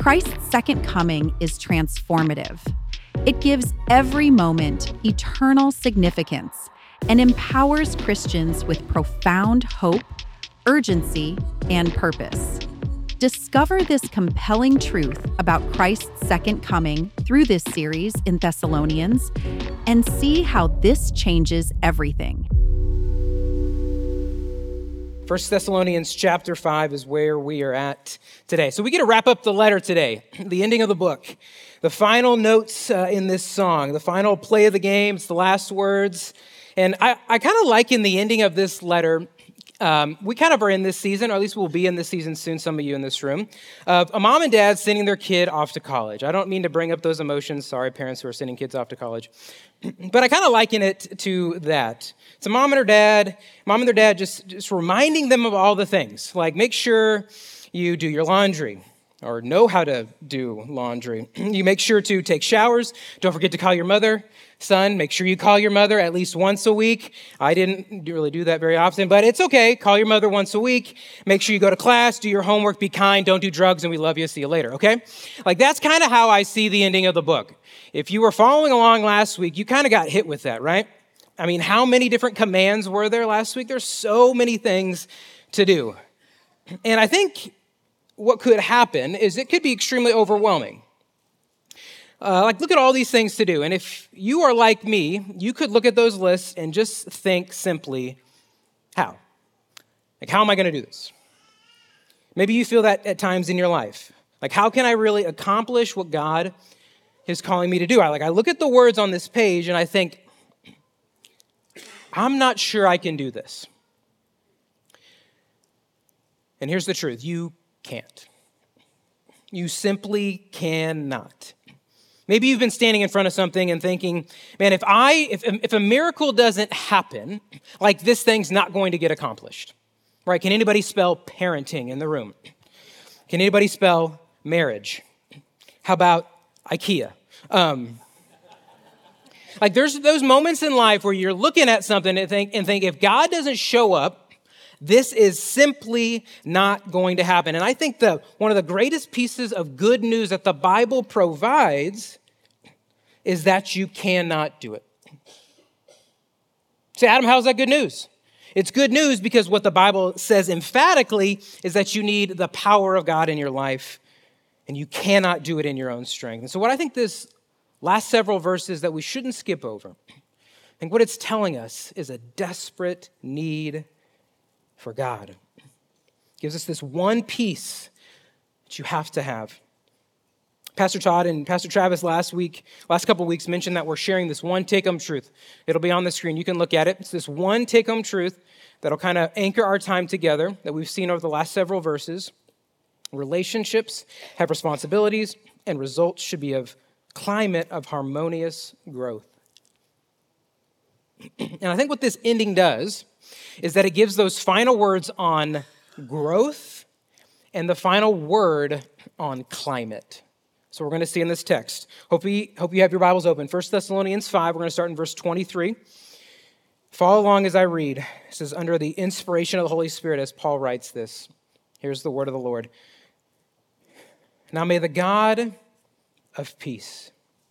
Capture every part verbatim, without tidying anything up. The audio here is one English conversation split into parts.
Christ's second coming is transformative. It gives every moment eternal significance and empowers Christians with profound hope, urgency, and purpose. Discover this compelling truth about Christ's second coming through this series in Thessalonians and see how this changes everything. First Thessalonians chapter five is where we are at today. So we get to wrap up the letter today, the ending of the book, the final notes uh, in this song, the final play of the game, it's the last words. And I, I kind of like in the ending of this letter, um, we kind of are in this season, or at least we'll be in this season soon, some of you in this room, of a mom and dad sending their kid off to college. I don't mean to bring up those emotions. Sorry, parents who are sending kids off to college. But I kind of liken it to that. It's a mom and her dad, mom and their dad just, just reminding them of all the things. Like, make sure you do your laundry or know how to do laundry. You make sure to take showers. Don't forget to call your mother. Son, make sure you call your mother at least once a week. I didn't really do that very often, but it's okay. Call your mother once a week. Make sure you go to class, do your homework, be kind, don't do drugs, and we love you. See you later, okay? Like, that's kind of how I see the ending of the book. If you were following along last week, you kind of got hit with that, right? I mean, how many different commands were there last week? There's so many things to do. And I think what could happen is it could be extremely overwhelming. Uh, like, look at all these things to do. And if you are like me, you could look at those lists and just think simply, how? Like, how am I going to do this? Maybe you feel that at times in your life. Like, how can I really accomplish what God is calling me to do? I like, I look at the words on this page and I think, I'm not sure I can do this. And here's the truth. You can't. You simply cannot. Maybe you've been standing in front of something and thinking, man, if I, if, if a miracle doesn't happen, like, this thing's not going to get accomplished, right? Can anybody spell parenting in the room? Can anybody spell marriage? How about IKEA? Um, like, there's those moments in life where you're looking at something and think, and think, if God doesn't show up, this is simply not going to happen. And I think the one of the greatest pieces of good news that the Bible provides is that you cannot do it. Say, Adam, how's that good news? It's good news because what the Bible says emphatically is that you need the power of God in your life, and you cannot do it in your own strength. And so what I think this last several verses that we shouldn't skip over, I think what it's telling us is a desperate need for God. It gives us this one piece that you have to have. Pastor Todd and Pastor Travis last week, last couple of weeks mentioned that we're sharing this one take-home truth. It'll be on the screen. You can look at it. It's this one take-home truth that'll kind of anchor our time together that we've seen over the last several verses. Relationships have responsibilities, and results should be of climate of harmonious growth. And I think what this ending does is that it gives those final words on growth and the final word on climate. So we're going to see in this text. Hope you, hope you have your Bibles open. First Thessalonians five, we're going to start in verse twenty-three. Follow along as I read. It says, under the inspiration of the Holy Spirit, as Paul writes this. Here's the word of the Lord. Now may the God of peace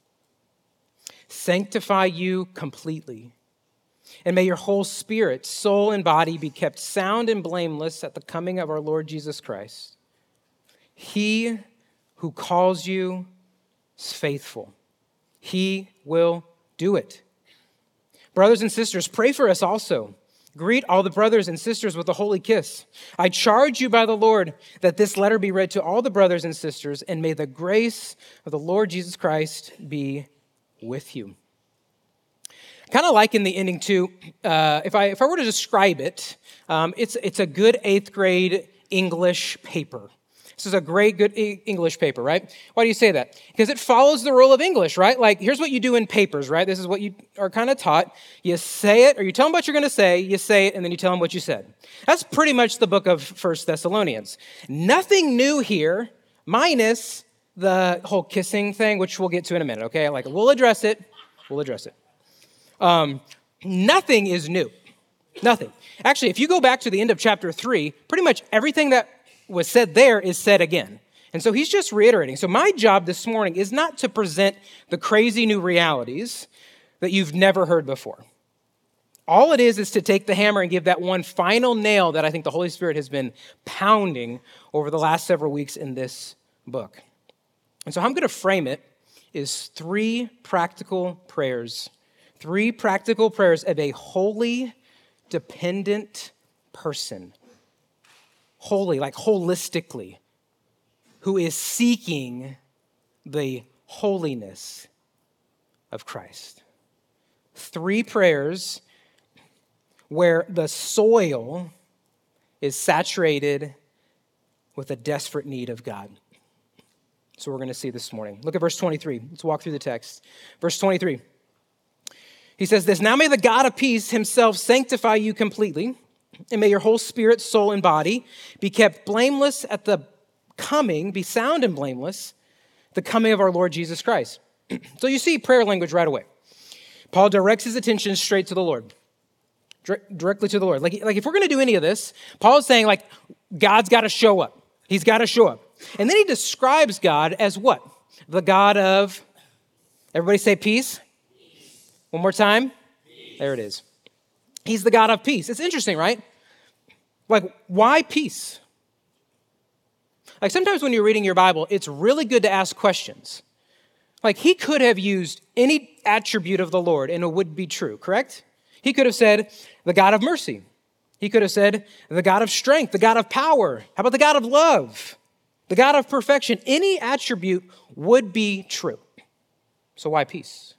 sanctify you completely, and may your whole spirit, soul, and body be kept sound and blameless at the coming of our Lord Jesus Christ. He who calls you is faithful. He will do it. Brothers and sisters, pray for us also. Greet all the brothers and sisters with a holy kiss. I charge you by the Lord that this letter be read to all the brothers and sisters, and may the grace of the Lord Jesus Christ be with you. Kind of like in the ending too, uh, if I if I were to describe it, um, it's it's a good eighth grade English paper. This is a great, good English paper, right? Why do you say that? Because it follows the rule of English, right? Like, here's what you do in papers, right? This is what you are kind of taught. You say it, or you tell them what you're going to say, you say it, and then you tell them what you said. That's pretty much the book of First Thessalonians. Nothing new here, minus the whole kissing thing, which we'll get to in a minute, okay? Like, we'll address it. We'll address it. Um, nothing is new. Nothing. Actually, if you go back to the end of chapter three, pretty much everything that was said there is said again. And so he's just reiterating. So my job this morning is not to present the crazy new realities that you've never heard before. All it is is to take the hammer and give that one final nail that I think the Holy Spirit has been pounding over the last several weeks in this book. And so how I'm going to frame it is three practical prayers. Three practical prayers of a holy, dependent person. Holy, like holistically, who is seeking the holiness of Christ. Three prayers where the soil is saturated with a desperate need of God. So we're going to see this morning. Look at verse twenty-three. Let's walk through the text. Verse twenty-three. He says this, "Now may the God of peace himself sanctify you completely, and may your whole spirit, soul, and body be kept blameless at the coming, be sound and blameless, the coming of our Lord Jesus Christ." So you see prayer language right away. Paul directs his attention straight to the Lord, directly to the Lord. Like, like if we're going to do any of this, Paul is saying like, God's got to show up. He's got to show up. And then he describes God as what? The God of, everybody say peace. Peace. One more time. Peace. There it is. He's the God of peace. It's interesting, right? Like, why peace? Like sometimes when you're reading your Bible, it's really good to ask questions. Like he could have used any attribute of the Lord and it would be true, correct? He could have said, the God of mercy. He could have said, the God of strength, the God of power. How about the God of love? The God of perfection. Any attribute would be true. So why peace?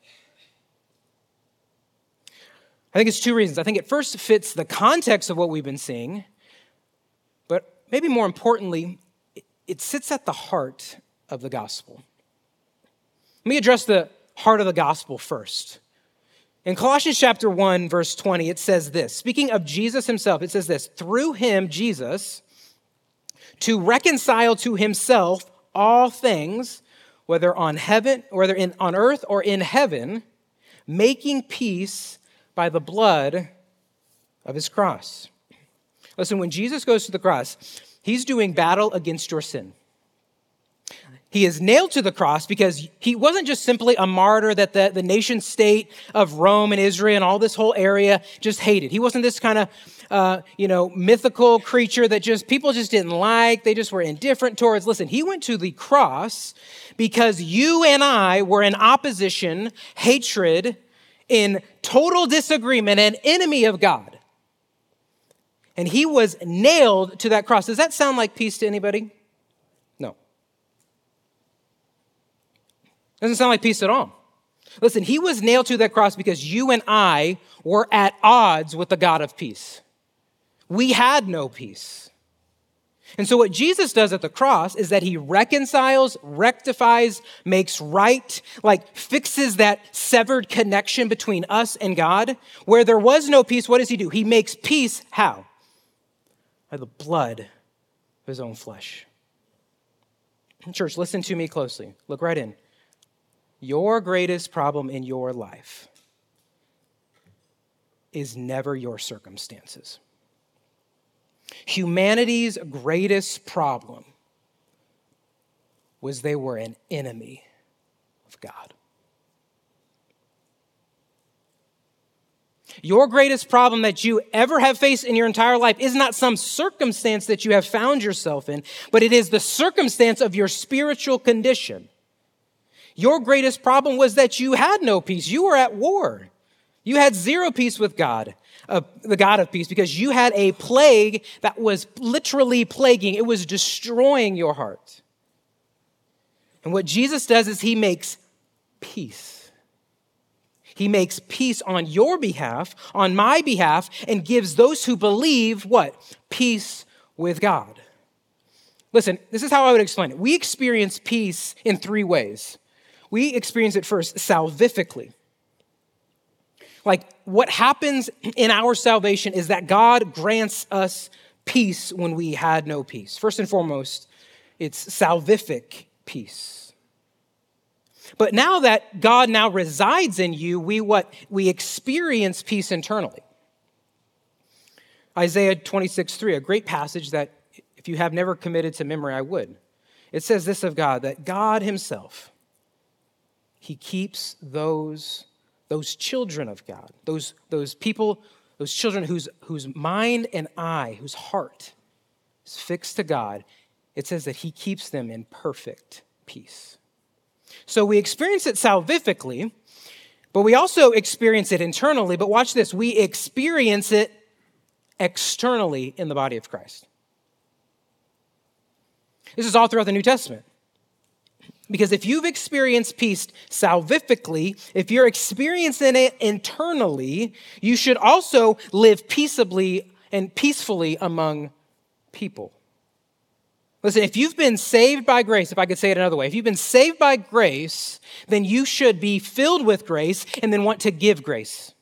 I think it's two reasons. I think it first fits the context of what we've been seeing, but maybe more importantly, it sits at the heart of the gospel. Let me address the heart of the gospel first. In Colossians chapter one, verse twenty, it says this. Speaking of Jesus himself, it says this, "Through him, Jesus, to reconcile to himself all things, whether on heaven, whether in on earth or in heaven, making peace by the blood of his cross." Listen, when Jesus goes to the cross, he's doing battle against your sin. He is nailed to the cross because he wasn't just simply a martyr that the, the nation state of Rome and Israel and all this whole area just hated. He wasn't this kind of, uh, you know, mythical creature that just people just didn't like. They just were indifferent towards. Listen, he went to the cross because you and I were in opposition, hatred, in total disagreement, and enemy of God. And he was nailed to that cross. Does that sound like peace to anybody? No. Doesn't sound like peace at all. Listen, he was nailed to that cross because you and I were at odds with the God of peace. We had no peace. And so what Jesus does at the cross is that he reconciles, rectifies, makes right, like fixes that severed connection between us and God. Where there was no peace, what does he do? He makes peace how? By the blood of his own flesh. Church, listen to me closely. Look right in. Your greatest problem in your life is never your circumstances. Humanity's greatest problem was they were an enemy of God. Your greatest problem that you ever have faced in your entire life is not some circumstance that you have found yourself in, but it is the circumstance of your spiritual condition. Your greatest problem was that you had no peace. You were at war. You had zero peace with God, uh, the God of peace, because you had a plague that was literally plaguing. It was destroying your heart. And what Jesus does is he makes peace. He makes peace on your behalf, on my behalf, and gives those who believe what? Peace with God. Listen, this is how I would explain it. We experience peace in three ways. We experience it first salvifically. Like what happens in our salvation is that God grants us peace when we had no peace. First and foremost, it's salvific peace. But now that God now resides in you, we what? We experience peace internally. Isaiah twenty-six three, a great passage that if you have never committed to memory, I would. it says this of God, that God himself, he keeps those, those children of God, those, those people, those children whose, whose mind and eye, whose heart is fixed to God. It says that he keeps them in perfect peace. So we experience it salvifically, but we also experience it internally. But watch this, we experience it externally in the body of Christ. This is all throughout the New Testament. Because if you've experienced peace salvifically, if you're experiencing it internally, you should also live peaceably and peacefully among people. Listen, if you've been saved by grace, if I could say it another way, if you've been saved by grace, then you should be filled with grace and then want to give grace.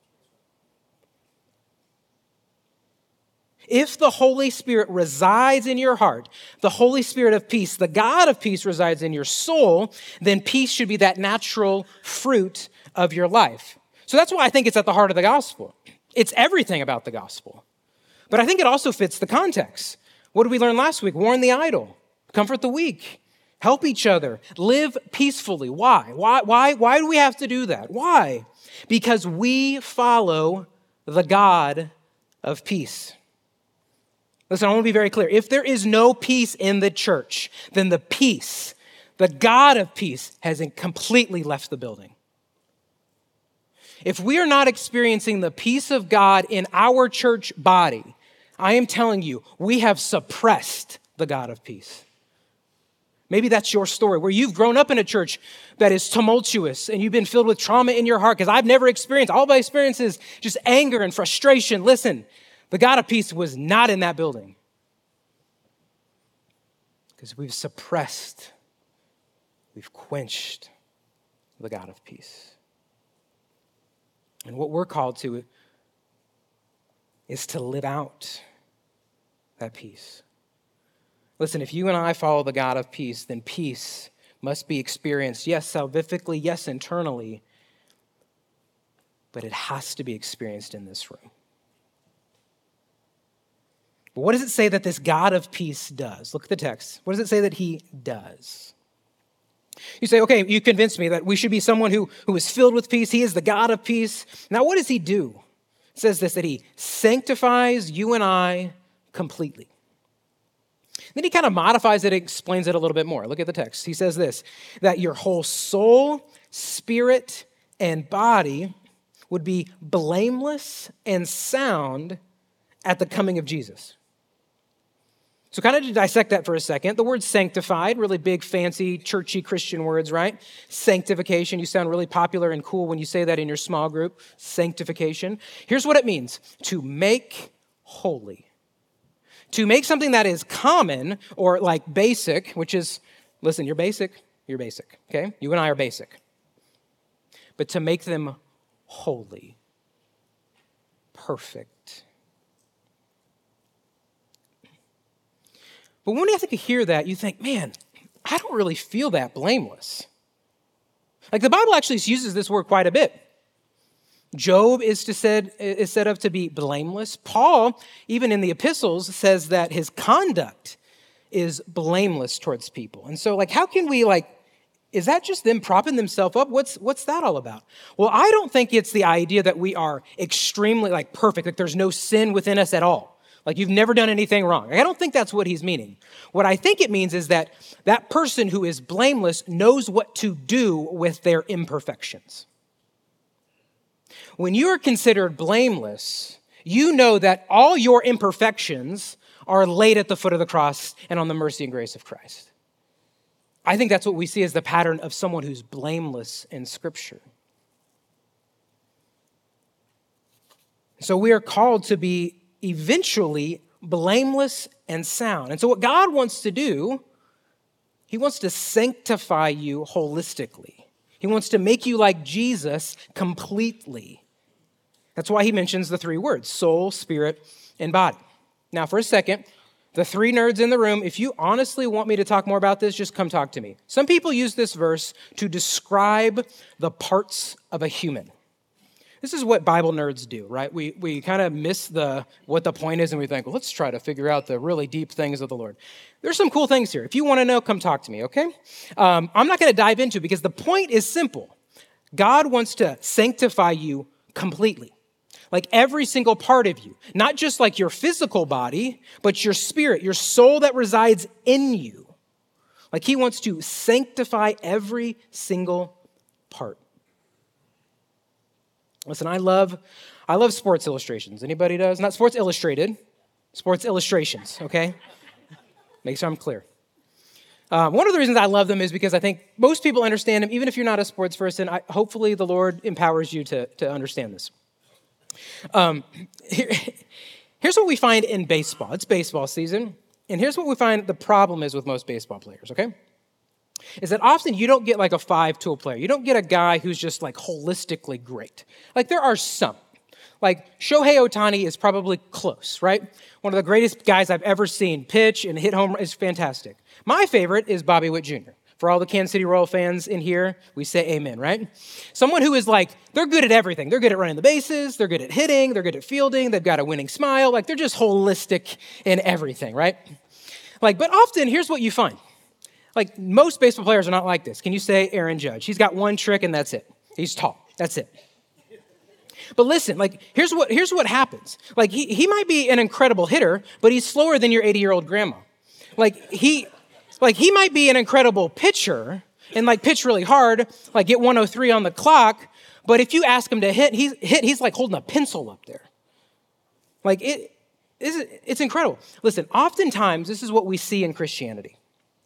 If the Holy Spirit resides in your heart, the Holy Spirit of peace, the God of peace resides in your soul, then peace should be that natural fruit of your life. So that's why I think it's at the heart of the gospel. It's everything about the gospel. But I think it also fits the context. What did we learn last week? Warn the idle, comfort the weak, help each other, live peacefully. Why? Why, why, why do we have to do that? Why? Because we follow the God of peace. Listen, I want to be very clear. If there is no peace in the church, then the peace, the God of peace, has completely left the building. If we are not experiencing the peace of God in our church body, I am telling you, we have suppressed the God of peace. Maybe that's your story, where you've grown up in a church that is tumultuous and you've been filled with trauma in your heart, because I've never experienced, all my experiences, just anger and frustration. Listen, the God of peace was not in that building because we've suppressed, we've quenched the God of peace. And what we're called to is to live out that peace. Listen, if you and I follow the God of peace, then peace must be experienced, yes, salvifically, yes, internally, but it has to be experienced in this room. But what does it say that this God of peace does? Look at the text. What does it say that he does? You say, okay, you convinced me that we should be someone who, who is filled with peace. He is the God of peace. Now, what does he do? It says this, that he sanctifies you and I completely. Then he kind of modifies it, explains it a little bit more. Look at the text. He says this, that your whole soul, spirit, and body would be blameless and sound at the coming of Jesus. So kind of to dissect that for a second, the word sanctified, really big, fancy, churchy Christian words, right? Sanctification, you sound really popular and cool when you say that in your small group. Sanctification. Here's what it means: to make holy. To make something that is common or like basic, which is, listen, you're basic, you're basic, okay? You and I are basic. But to make them holy, perfect. But when you have to hear that, you think, man, I don't really feel that blameless. Like the Bible actually uses this word quite a bit. Job is, to said, is said of to be blameless. Paul, even in the epistles, says that his conduct is blameless towards people. And so, like, how can we, like, is that just them propping themselves up? What's, what's that all about? Well, I don't think it's the idea that we are extremely, like, perfect, like there's no sin within us at all. Like you've never done anything wrong. I don't think that's what he's meaning. What I think it means is that that person who is blameless knows what to do with their imperfections. When you are considered blameless, you know that all your imperfections are laid at the foot of the cross and on the mercy and grace of Christ. I think that's what we see as the pattern of someone who's blameless in Scripture. So we are called to be eventually blameless and sound. And so what God wants to do, he wants to sanctify you holistically. He wants to make you like Jesus completely. That's why he mentions the three words, soul, spirit, and body. Now, for a second, the three nerds in the room, if you honestly want me to talk more about this, just come talk to me. Some people use this verse to describe the parts of a human. This is what Bible nerds do, right? We we kind of miss the what the point is, and we think, well, let's try to figure out the really deep things of the Lord. There's some cool things here. If you want to know, come talk to me, okay? Um, I'm not going to dive into it because the point is simple. God wants to sanctify you completely, like every single part of you, not just like your physical body, but your spirit, your soul that resides in you. Like he wants to sanctify every single part. Listen, I love, I love Sports Illustrations. Anybody does? Not Sports Illustrated, Sports Illustrations, okay? Make sure I'm clear. Um, one of the reasons I love them is because I think most people understand them, even if you're not a sports person. I, hopefully the Lord empowers you to, to understand this. Um, here, here's what we find in baseball. It's baseball season, and here's what we find the problem is with most baseball players, okay? Is that often you don't get like a five-tool player. You don't get a guy who's just like holistically great. Like there are some. Like Shohei Ohtani is probably close, right? One of the greatest guys I've ever seen pitch and hit home is fantastic. My favorite is Bobby Witt Junior For all the Kansas City Royal fans in here, we say amen, right? Someone who is like, they're good at everything. They're good at running the bases. They're good at hitting. They're good at fielding. They've got a winning smile. Like they're just holistic in everything, right? Like, but often here's what you find. Like most baseball players are not like this. Can you say Aaron Judge? He's got one trick and that's it. He's tall. That's it. But listen, like here's what here's what happens. Like he he might be an incredible hitter, but he's slower than your eighty-year-old grandma. Like he like he might be an incredible pitcher and like pitch really hard, like get one oh three on the clock, but if you ask him to hit, he's hit he's like holding a pencil up there. Like it is it's incredible. Listen, oftentimes this is what we see in Christianity.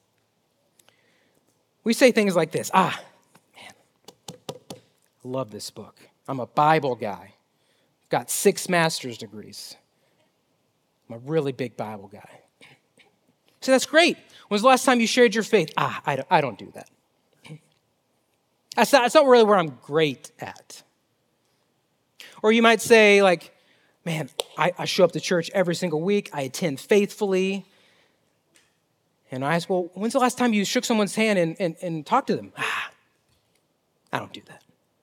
We say things like this, ah, man, I love this book. I'm a Bible guy. Got six master's degrees. I'm a really big Bible guy. So that's great. When's the last time you shared your faith? Ah, I don't, I don't do that. That's not, that's not really where I'm great at. Or you might say like, man, I, I show up to church every single week. I attend faithfully. And I ask, well, when's the last time you shook someone's hand and, and, and talked to them? Ah, I don't do that.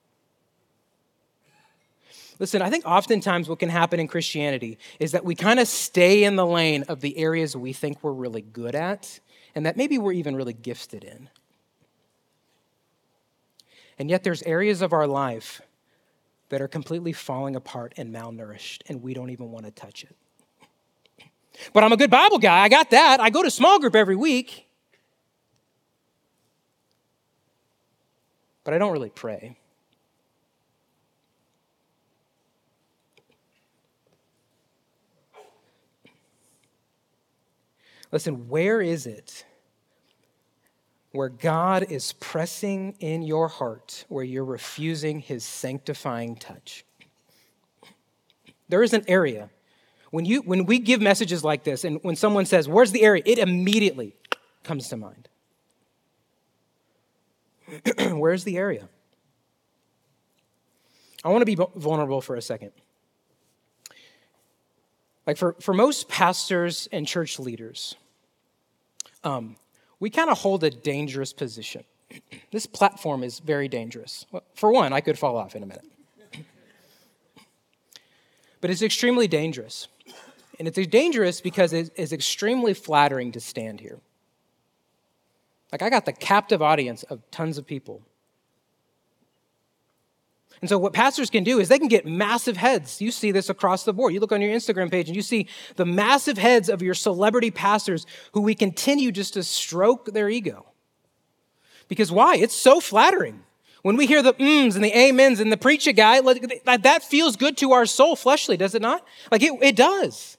Listen, I think oftentimes what can happen in Christianity is that we kind of stay in the lane of the areas we think we're really good at and that maybe we're even really gifted in. And yet there's areas of our life that are completely falling apart and malnourished, and we don't even want to touch it. But I'm a good Bible guy. I got that. I go to small group every week. But I don't really pray. Listen, where is it where God is pressing in your heart, where you're refusing his sanctifying touch? There is an area. When you when we give messages like this, and when someone says, where's the area? It immediately comes to mind. Where's the area? I want to be vulnerable for a second. Like for, for most pastors and church leaders, um, we kind of hold a dangerous position. This platform is very dangerous. Well, for one, I could fall off in a minute. But it's extremely dangerous. And it's dangerous because it's extremely flattering to stand here. Like I got the captive audience of tons of people. And so what pastors can do is they can get massive heads. You see this across the board. You look on your Instagram page and you see the massive heads of your celebrity pastors who we continue just to stroke their ego. Because why? It's so flattering. When we hear the mms and the amens and the preacher guy, that feels good to our soul fleshly, does it not? Like it, it does.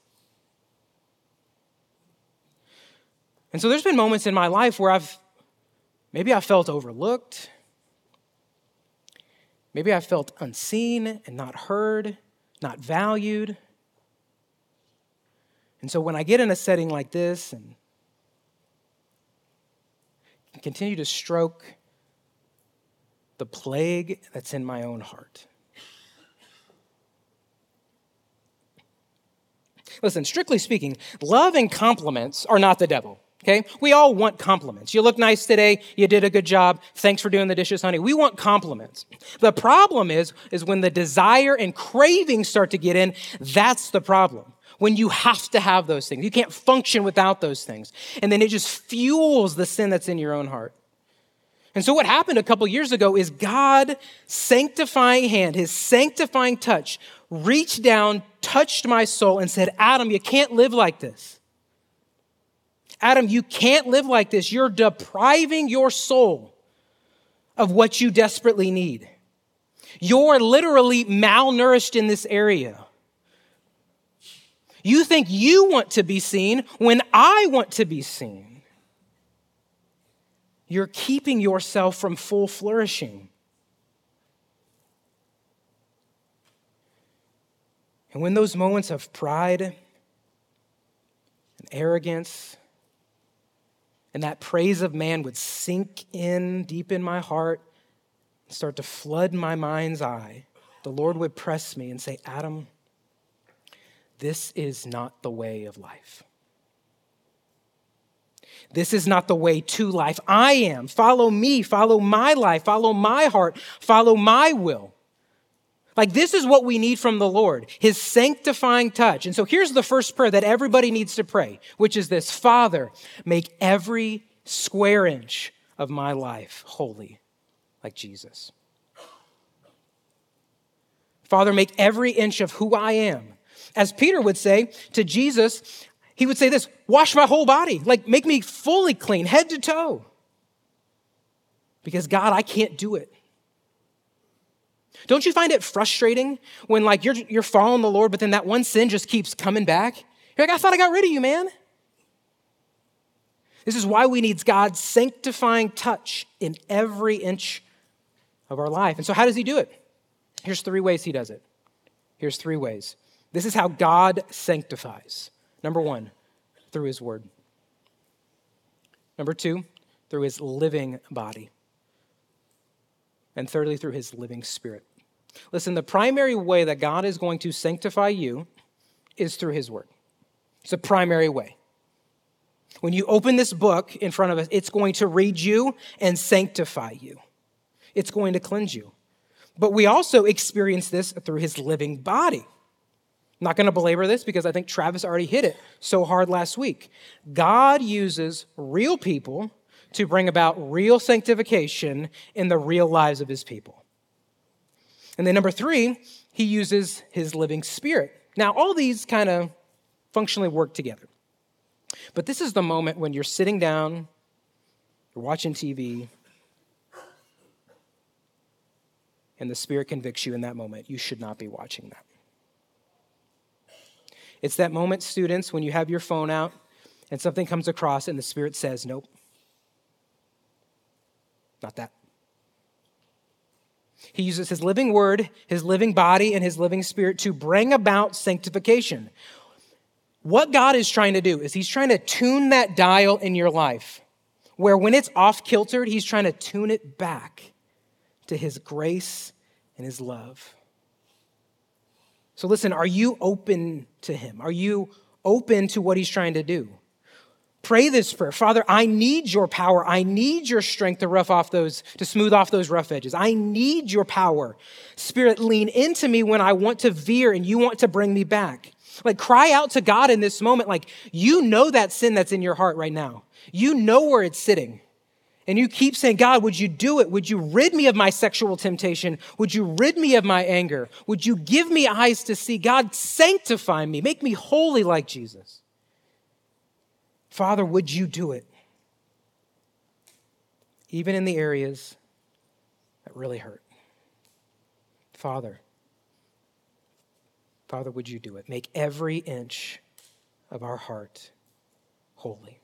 And so there's been moments in my life where I've, maybe I felt overlooked. Maybe I felt unseen and not heard, not valued. And so when I get in a setting like this and continue to stroke the plague that's in my own heart. Listen, strictly speaking, love and compliments are not the devil. Okay? We all want compliments. You look nice today. You did a good job. Thanks for doing the dishes, honey. We want compliments. The problem is, is when the desire and craving start to get in, that's the problem. When you have to have those things. You can't function without those things. And then it just fuels the sin that's in your own heart. And so what happened a couple years ago is God, sanctifying hand, his sanctifying touch, reached down, touched my soul and said, Adam, you can't live like this. Adam, you can't live like this. You're depriving your soul of what you desperately need. You're literally malnourished in this area. You think you want to be seen when I want to be seen. You're keeping yourself from full flourishing. And when those moments of pride and arrogance and that praise of man would sink in deep in my heart and start to flood my mind's eye, the Lord would press me and say, Adam, this is not the way of life. This is not the way to life. I am. Follow me. Follow my life. Follow my heart. Follow my will. Like this is what we need from the Lord, his sanctifying touch. And so here's the first prayer that everybody needs to pray, which is this: Father, make every square inch of my life holy like Jesus. Father, make every inch of who I am. As Peter would say to Jesus, he would say this: wash my whole body, like make me fully clean, head to toe. Because God, I can't do it. Don't you find it frustrating when like you're, you're following the Lord, but then that one sin just keeps coming back? You're like, I thought I got rid of you, man. This is why we need God's sanctifying touch in every inch of our life. And so how does he do it? Here's three ways he does it. Here's three ways. This is how God sanctifies. Number one, through his word. Number two, through his living body. And thirdly, through his living spirit. Listen, the primary way that God is going to sanctify you is through his word. It's the primary way. When you open this book in front of us, it's going to read you and sanctify you. It's going to cleanse you. But we also experience this through his living body. I'm not going to belabor this because I think Travis already hit it so hard last week. God uses real people to bring about real sanctification in the real lives of his people. And then number three, he uses his living spirit. Now, all these kind of functionally work together. But this is the moment when you're sitting down, you're watching T V, and the Spirit convicts you in that moment. You should not be watching that. It's that moment, students, when you have your phone out and something comes across and the Spirit says, nope, not that. He uses his living word, his living body, and his living spirit to bring about sanctification. What God is trying to do is he's trying to tune that dial in your life where when it's off-kiltered, he's trying to tune it back to his grace and his love. So listen, are you open to him? Are you open to what he's trying to do? Pray this prayer. Father, I need your power. I need your strength to rough off those, to smooth off those rough edges. I need your power. Spirit, lean into me when I want to veer and you want to bring me back. Like cry out to God in this moment. Like you know that sin that's in your heart right now. You know where it's sitting. And you keep saying, God, would you do it? Would you rid me of my sexual temptation? Would you rid me of my anger? Would you give me eyes to see? God, sanctify me. Make me holy like Jesus. Father, would you do it? Even in the areas that really hurt. Father, Father, would you do it? Make every inch of our heart holy.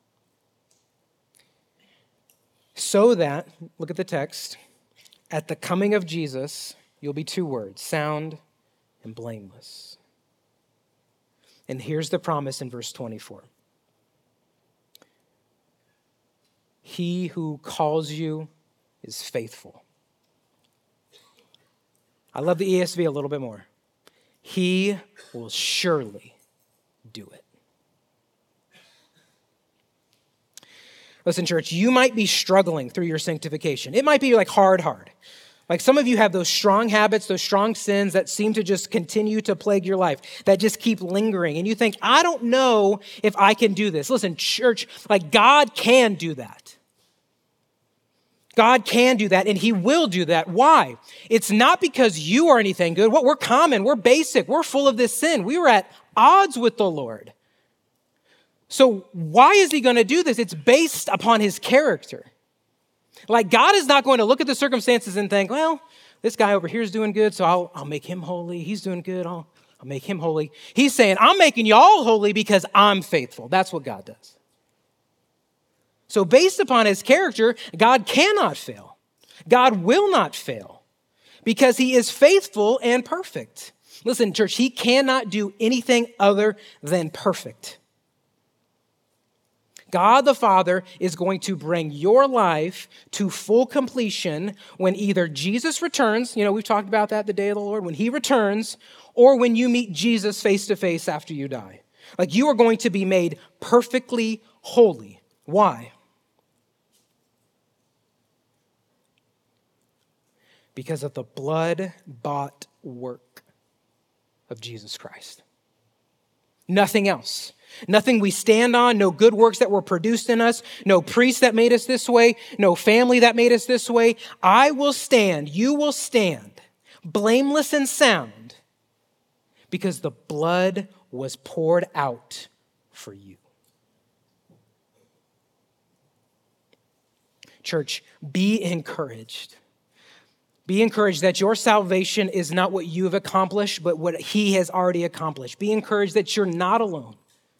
So that, look at the text, at the coming of Jesus, you'll be two words, sound and blameless. And here's the promise in verse twenty-four. He who calls you is faithful. I love the E S V a little bit more. He will surely do it. Listen, church, you might be struggling through your sanctification. It might be like hard, hard. Like some of you have those strong habits, those strong sins that seem to just continue to plague your life, that just keep lingering. And you think, I don't know if I can do this. Listen, church, like God can do that. God can do that, and he will do that. Why? It's not because you are anything good. What we're common, we're basic, we're full of this sin. We were at odds with the Lord. So why is he going to do this? It's based upon his character. Like God is not going to look at the circumstances and think, well, this guy over here is doing good, so I'll, I'll make him holy. He's doing good, I'll, I'll make him holy. He's saying, I'm making you all holy because I'm faithful. That's what God does. So based upon his character, God cannot fail. God will not fail because he is faithful and perfect. Listen, church, he cannot do anything other than perfect. God the Father is going to bring your life to full completion when either Jesus returns, you know, we've talked about that the day of the Lord, when he returns, or when you meet Jesus face to face after you die. Like you are going to be made perfectly holy. Why? Because of the blood-bought work of Jesus Christ. Nothing else. Nothing we stand on, no good works that were produced in us, no priest that made us this way, no family that made us this way. I will stand, you will stand, blameless and sound, because the blood was poured out for you. Church, be encouraged. Be encouraged that your salvation is not what you have accomplished, but what he has already accomplished. Be encouraged that you're not alone.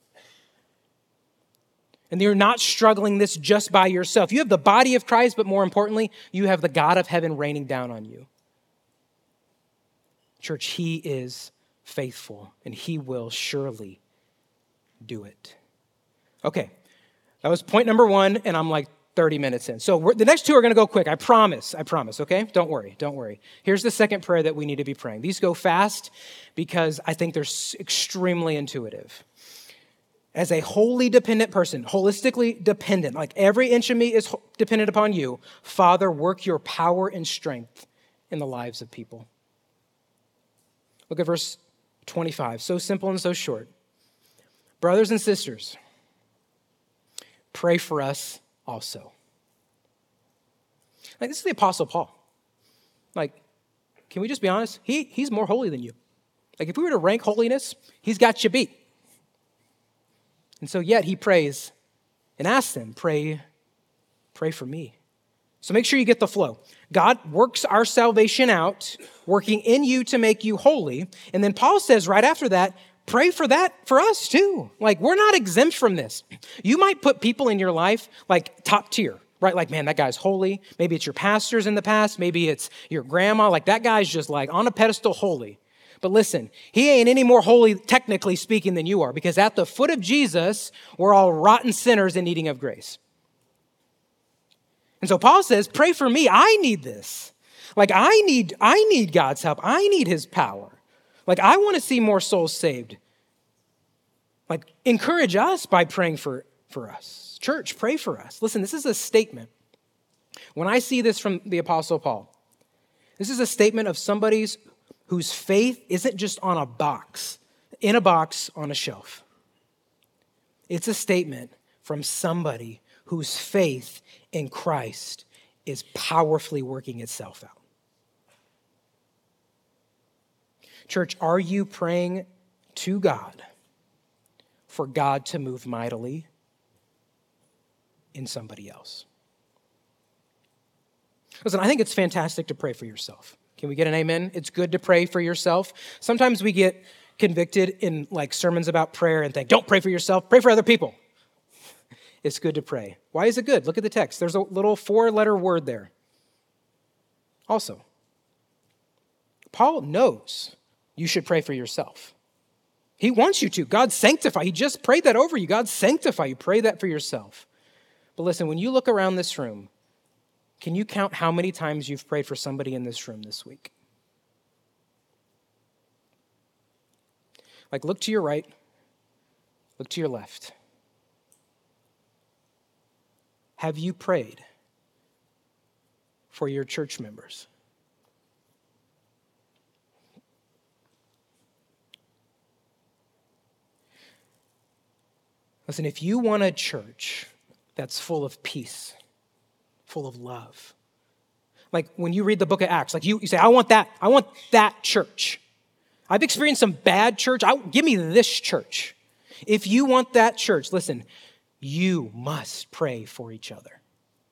And you're not struggling this just by yourself. You have the body of Christ, but more importantly, you have the God of heaven raining down on you. Church, he is faithful, and he will surely do it. Okay, that was point number one, and I'm like thirty minutes in. So we're, the next two are going to go quick. I promise. I promise, okay? Don't worry. Don't worry. Here's the second prayer that we need to be praying. These go fast because I think they're extremely intuitive. As a wholly dependent person, holistically dependent, like every inch of me is dependent upon you, Father, work your power and strength in the lives of people. Look at verse twenty-five. So simple and so short. Brothers and sisters, pray for us also. Like, this is the Apostle Paul. Like, can we just be honest? He, he's more holy than you. Like, if we were to rank holiness, he's got you beat. And so yet he prays and asks them, pray, pray for me. So make sure you get the flow. God works our salvation out, working in you to make you holy. And then Paul says right after that, pray for that for us too. Like, we're not exempt from this. You might put people in your life like top tier, right? Like, man, that guy's holy. Maybe it's your pastors in the past. Maybe it's your grandma. Like, that guy's just like on a pedestal holy. But listen, he ain't any more holy, technically speaking, than you are, because at the foot of Jesus, we're all rotten sinners in needing of grace. And so Paul says, pray for me. I need this. Like, I need, I need God's help. I need his power. Like, I want to see more souls saved. Like, encourage us by praying for, for us. Church, pray for us. Listen, this is a statement. When I see this from the Apostle Paul, this is a statement of somebody's whose faith isn't just on a box, in a box on a shelf. It's a statement from somebody whose faith in Christ is powerfully working itself out. Church, are you praying to God for God to move mightily in somebody else? Listen, I think it's fantastic to pray for yourself. Can we get an amen? It's good to pray for yourself. Sometimes we get convicted in like sermons about prayer and think, don't pray for yourself, pray for other people. It's good to pray. Why is it good? Look at the text. There's a little four-letter word there. Also, Paul knows you should pray for yourself. He wants you to. God sanctify. He just prayed that over you. God sanctify you. Pray that for yourself. But listen, when you look around this room, can you count how many times you've prayed for somebody in this room this week? Like, look to your right, look to your left. have you prayed for your church members? Listen, if you want a church that's full of peace, full of love, like when you read the book of Acts, like you, you say, I want that, I want that church. I've experienced some bad church. I, give me this church. If you want that church, listen, you must pray for each other.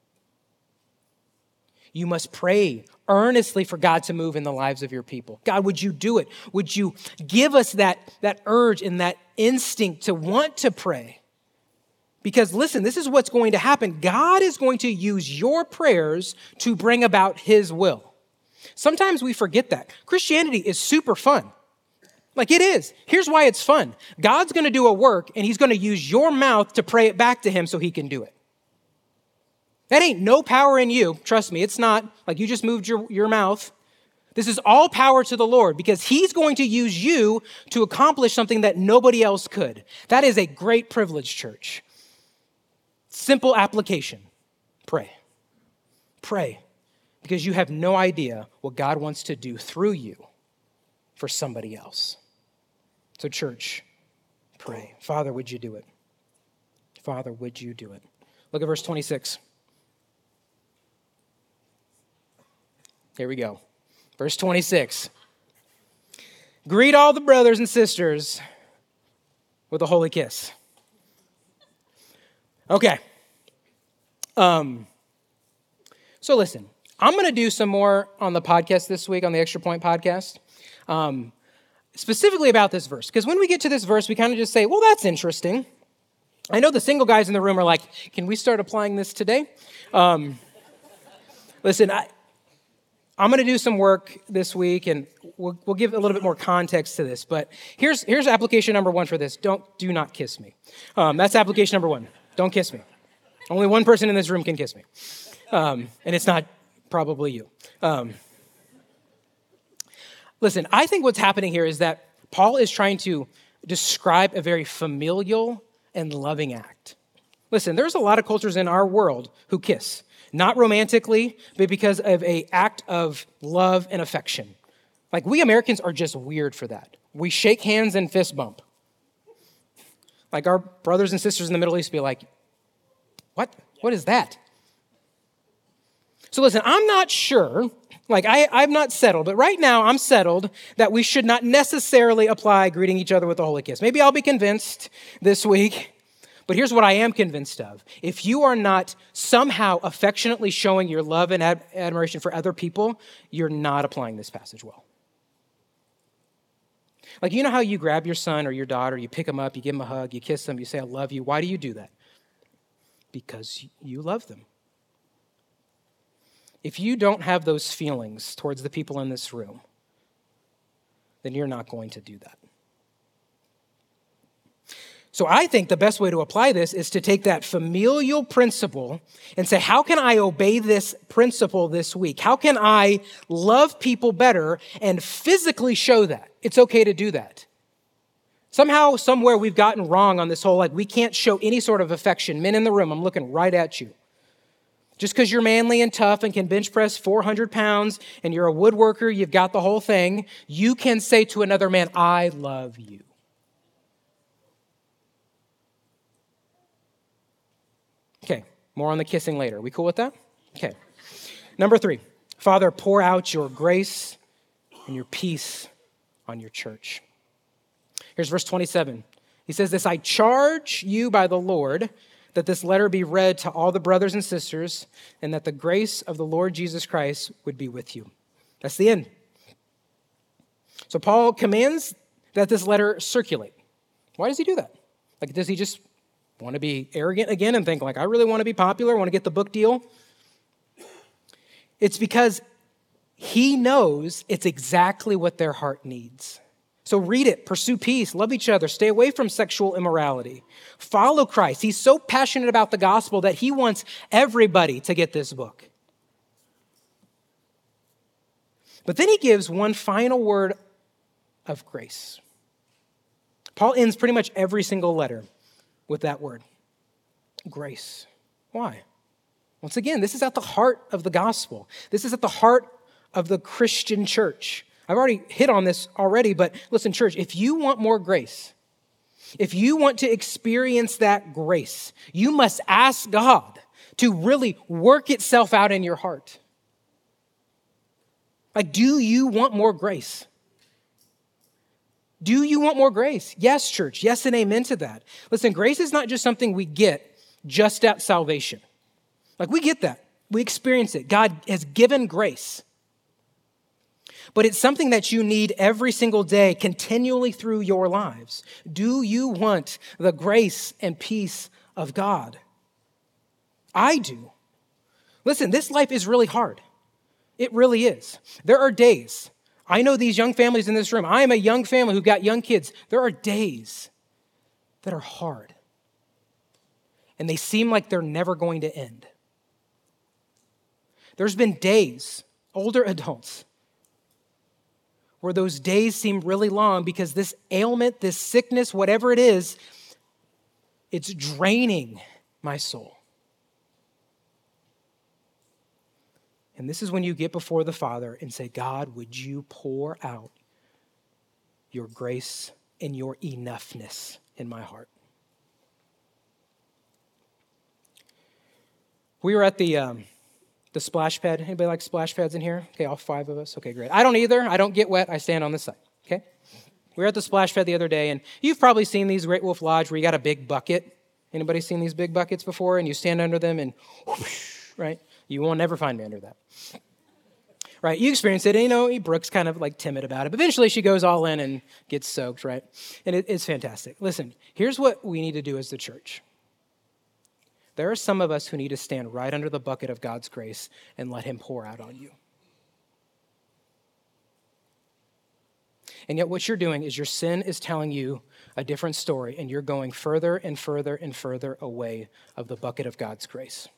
You must pray earnestly for God to move in the lives of your people. God, would you do it? Would you give us that, that urge and that instinct to want to pray? Because listen, this is what's going to happen. God is going to use your prayers to bring about his will. Sometimes we forget that. Christianity is super fun. Like it is. Here's why it's fun. God's going to do a work and he's going to use your mouth to pray it back to him so he can do it. That ain't no power in you. Trust me, it's not like you just moved your, your mouth. This is all power to the Lord because he's going to use you to accomplish something that nobody else could. That is a great privilege, church. Simple application. Pray. Pray because you have no idea what God wants to do through you for somebody else. So church, pray. Father, would you do it? Father, would you do it? Look at verse twenty-six. Here we go. Verse twenty-six. Greet all the brothers and sisters with a holy kiss. Okay. Um, so listen, I'm going to do some more on the podcast this week, on the Extra Point podcast, um, specifically about this verse. Because when we get to this verse, we kind of just say, well, that's interesting. I know the single guys in the room are like, can we start applying this today? Um, listen, I, I'm going to do some work this week, and we'll, we'll give a little bit more context to this. But here's here's application number one for this. Don't do not kiss me. Um, that's application number one. Don't kiss me. Only one person in this room can kiss me, um, and it's not probably you. Um, listen, I think what's happening here is that Paul is trying to describe a very familial and loving act. Listen, there's a lot of cultures in our world who kiss. Not romantically, but because of an act of love and affection. Like we Americans are just weird for that. We shake hands and fist bump. Like our brothers and sisters in the Middle East be like, what? What is that? So listen, I'm not sure, like I, I'm not settled, but right now I'm settled that we should not necessarily apply greeting each other with a holy kiss. Maybe I'll be convinced this week. But here's what I am convinced of. If you are not somehow affectionately showing your love and ad- admiration for other people, you're not applying this passage well. Like, you know how you grab your son or your daughter, you pick them up, you give them a hug, you kiss them, you say, I love you. Why do you do that? Because you love them. If you don't have those feelings towards the people in this room, then you're not going to do that. So I think the best way to apply this is to take that familial principle and say, how can I obey this principle this week? How can I love people better and physically show that? It's okay to do that. Somehow, somewhere we've gotten wrong on this whole, like we can't show any sort of affection. Men in the room, I'm looking right at you. Just because you're manly and tough and can bench press four hundred pounds and you're a woodworker, you've got the whole thing, you can say to another man, I love you. Okay, more on the kissing later. We cool with that? Okay. Number three, Father, pour out your grace and your peace on your church. Here's verse twenty-seven. He says this, I charge you by the Lord that this letter be read to all the brothers and sisters and that the grace of the Lord Jesus Christ would be with you. That's the end. So Paul commands that this letter circulate. Why does he do that? Like, does he just want to be arrogant again and think like, I really want to be popular, want to get the book deal? It's because he knows it's exactly what their heart needs. So read it, pursue peace, love each other, stay away from sexual immorality, follow Christ. He's so passionate about the gospel that he wants everybody to get this book. But then he gives one final word of grace. Paul ends pretty much every single letter with that word, grace. Why? Once again, this is at the heart of the gospel. This is at the heart of the Christian church. I've already hit on this already, but listen, church, if you want more grace, if you want to experience that grace, you must ask God to really work itself out in your heart. Like, do you want more grace? Do you want more grace? Yes, church. Yes, and amen to that. Listen, grace is not just something we get just at salvation. Like, we get that. We experience it. God has given grace. But it's something that you need every single day, continually through your lives. Do you want the grace and peace of God? I do. Listen, this life is really hard. It really is. There are days. I know these young families in this room. I am a young family who've got young kids. There are days that are hard. And they seem like they're never going to end. There's been days, older adults, where those days seem really long because this ailment, this sickness, whatever it is, it's draining my soul. And this is when you get before the Father and say, God, would you pour out your grace and your enoughness in my heart? We were at the um, the splash pad. Anybody like splash pads in here? Okay, all five of us. Okay, great. I don't either. I don't get wet. I stand on this side. Okay. We were at the splash pad the other day, and you've probably seen these Great Wolf Lodge where you got a big bucket. Anybody seen these big buckets before? And you stand under them, and whoosh, right? You will never find me under that. Right? You experience it. And, you know, Brooke's kind of like timid about it. But eventually she goes all in and gets soaked, right? And it, it's fantastic. Listen, here's what we need to do as the church. There are some of us who need to stand right under the bucket of God's grace and let him pour out on you. And yet what you're doing is your sin is telling you a different story, and you're going further and further and further away of the bucket of God's grace.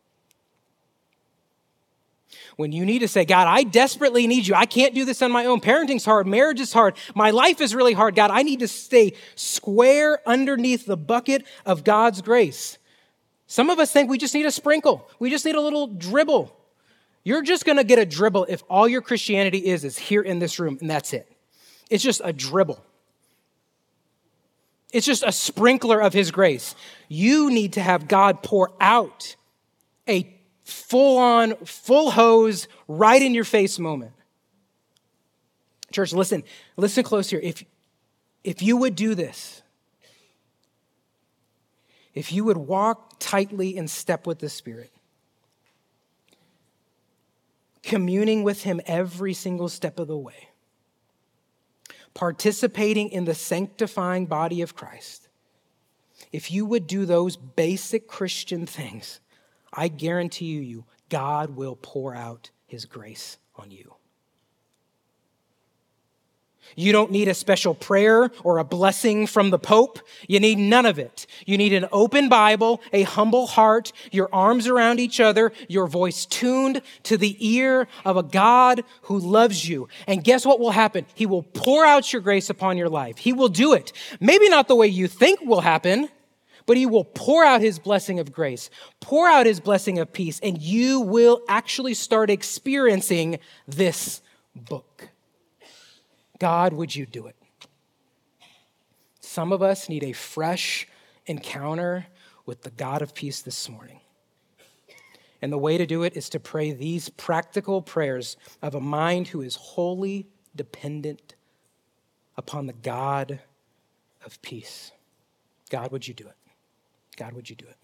When you need to say, God, I desperately need you. I can't do this on my own. Parenting's hard. Marriage is hard. My life is really hard. God, I need to stay square underneath the bucket of God's grace. Some of us think we just need a sprinkle. We just need a little dribble. You're just going to get a dribble if all your Christianity is is here in this room, and that's it. It's just a dribble. It's just a sprinkler of his grace. You need to have God pour out a full-on, full hose, right in your face moment. Church, listen, listen close here. If, if you would do this, if you would walk tightly in step with the Spirit, communing with him every single step of the way, participating in the sanctifying body of Christ, if you would do those basic Christian things, I guarantee you, God will pour out his grace on you. You don't need a special prayer or a blessing from the Pope. You need none of it. You need an open Bible, a humble heart, your arms around each other, your voice tuned to the ear of a God who loves you. And guess what will happen? He will pour out your grace upon your life. He will do it. Maybe not the way you think will happen, but he will pour out his blessing of grace, pour out his blessing of peace, and you will actually start experiencing this book. God, would you do it? Some of us need a fresh encounter with the God of peace this morning. And the way to do it is to pray these practical prayers of a mind who is wholly dependent upon the God of peace. God, would you do it? God, would you do it?